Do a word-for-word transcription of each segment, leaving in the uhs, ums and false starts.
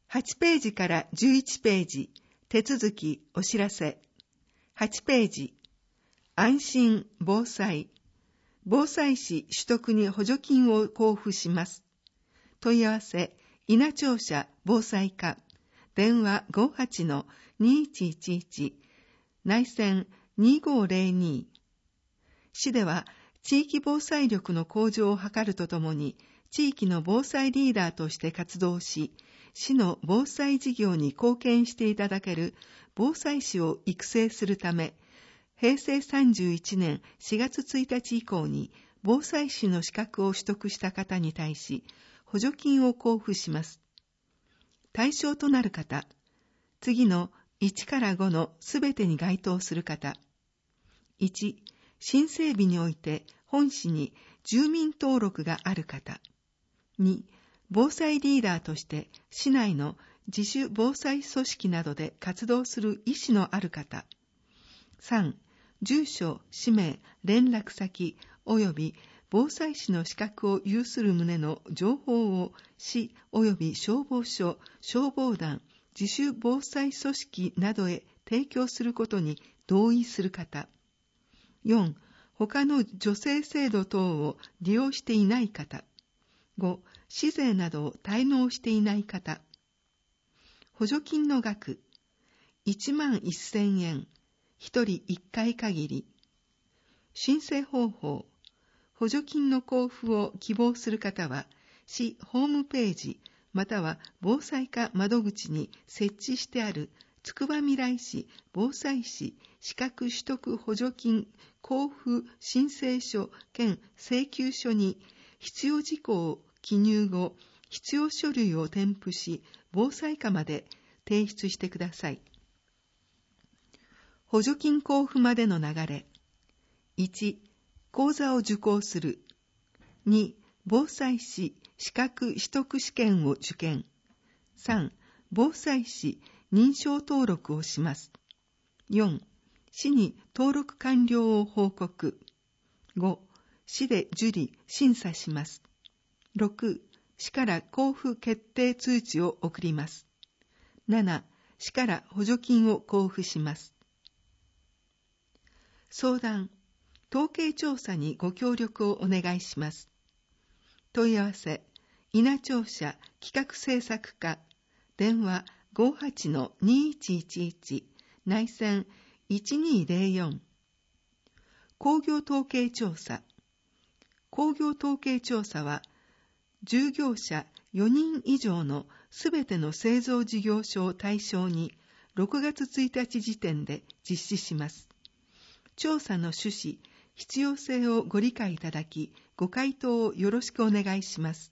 はちページからじゅういちページ、手続きお知らせ。はちページ、安心防災。防災士取得に補助金を交付します。問い合わせ、稲庁舎防災課。電話 ごーはちのにいちいちいち、内線にーごーぜろに。市では、地域防災力の向上を図るとともに、地域の防災リーダーとして活動し、市の防災事業に貢献していただける防災士を育成するため、へいせいさんじゅういちねんしがつついたち以降に防災士の資格を取得した方に対し、補助金を交付します。対象となる方、次のいちからごのすべてに該当する方。いち、新整備において本市に住民登録がある方。に、防災リーダーとして市内の自主防災組織などで活動する意思のある方。さん、住所、氏名、連絡先及び防災士の資格を有する旨の情報を市及び消防署、消防団、自主防災組織などへ提供することに同意する方。よん、他の助成制度等を利用していない方。ご、市税などを滞納していない方。補助金の額、いちまんせんえん、ひとりいっかい限り。申請方法、補助金の交付を希望する方は、市ホームページまたは防災課窓口に設置してあるつくばみらい市防災士資格取得補助金交付申請書兼請求書に必要事項を記入後、必要書類を添付し、防災課まで提出してください。補助金交付までの流れ。いち、講座を受講する。に、防災士資格取得試験を受験。さん、防災士認証登録をします。よん、市に登録完了を報告。ご、市で受理、審査します。ろく、市から交付決定通知を送ります。なな、市から補助金を交付します。相談、統計調査にご協力をお願いします。問い合わせ、稲庁舎企画制作課、電話 ごーはちのにいちいちいち、内線いちにーぜろよん。工業統計調査。工業統計調査は、従業者よにん以上のすべての製造事業所を対象にろくがつついたち時点で実施します。調査の趣旨、必要性をご理解いただき、ご回答をよろしくお願いします。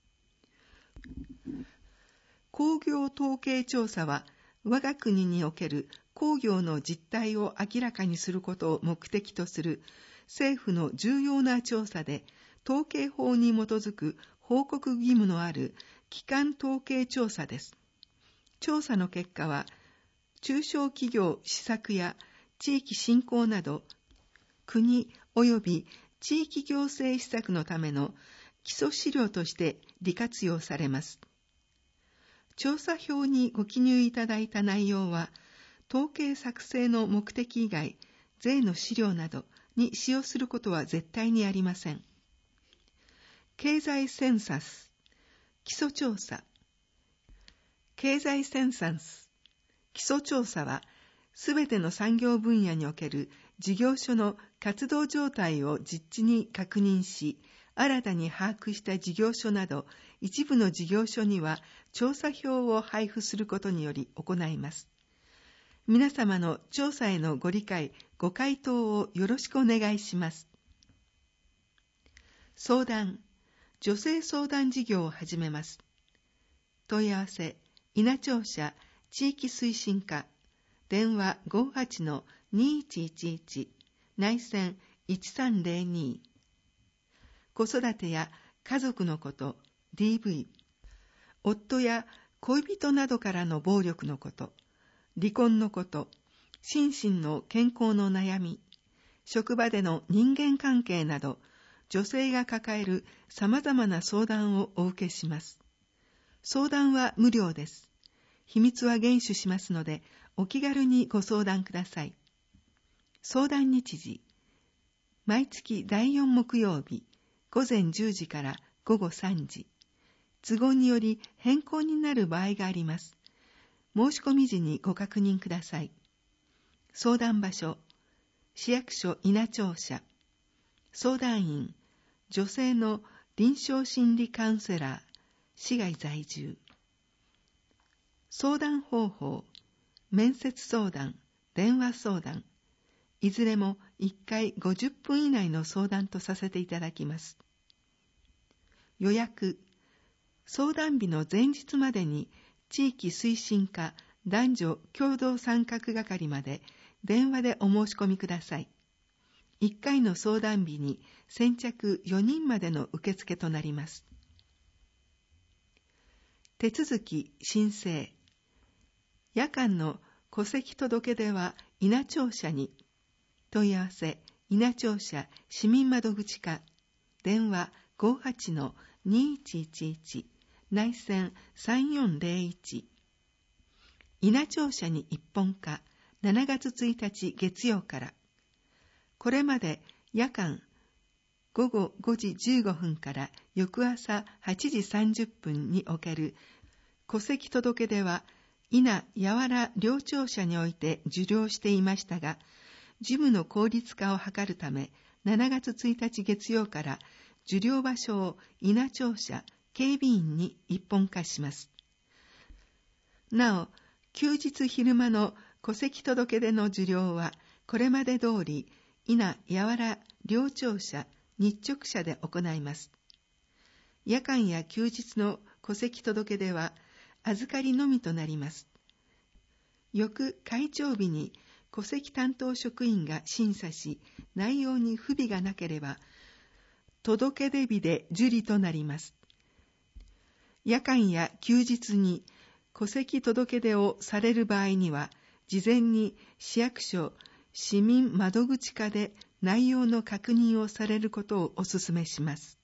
工業統計調査は、我が国における工業の実態を明らかにすることを目的とする政府の重要な調査で、統計法に基づく報告義務のある基幹統計調査です。調査の結果は、中小企業施策や地域振興など、国及び地域行政施策のための基礎資料として利活用されます。調査票にご記入いただいた内容は、統計作成の目的以外、税の資料などに使用することは絶対にありません。経済センサス、基礎調査。経済センサス、基礎調査は、すべての産業分野における事業所の活動状態を実地に確認し、新たに把握した事業所など、一部の事業所には調査票を配布することにより行います。皆様の調査へのご理解、ご回答をよろしくお願いします。相談、女性相談事業を始めます。問い合わせ、稲庁舎地域推進課、電話 ごーはちのにいちいちいち、内線いちさんぜろに。子育てや家族のこと、ディーブイ、夫や恋人などからの暴力のこと、離婚のこと、心身の健康の悩み、職場での人間関係など、女性が抱える様々な相談をお受けします。相談は無料です。 秘密は厳守しますので、お気軽にご相談ください。相談日時、毎月だいよん木曜日、ごぜんじゅうじからごごさんじ。都合により変更になる場合があります。申し込み時にご確認ください。相談場所、市役所稲町社。相談員、女性の臨床心理カウンセラー、市外在住。相談方法、面接相談、電話相談。いずれもいっかいごじゅっぷん以内の相談とさせていただきます。予約、相談日の前日までに地域推進課男女共同参画係まで電話でお申し込みください。いっかいの相談日に先着よにんまでの受付となります。手続き申請。夜間の戸籍届出は稲町社に。問い合わせ、稲町社市民窓口課。電話 ごーはちのにいちいちいち 内線さんよんぜろいち。稲町社に一本化、しちがつついたち月曜から。これまで夜間ごごごじじゅうごふんから翌朝はちじさんじゅっぷんにおける戸籍届出は稲八原両庁舎において受領していましたが、事務の効率化を図るため、しちがつついたち月曜から受領場所を稲庁舎警備員に一本化します。なお、休日昼間の戸籍届出の受領は、これまで通り稲八原両庁舎日直社で行います。夜間や休日の戸籍届出は預かりのみとなります。翌開庁日に戸籍担当職員が審査し、内容に不備がなければ、届出日で受理となります。夜間や休日に戸籍届出をされる場合には、事前に市役所市民窓口課で内容の確認をされることをお勧めします。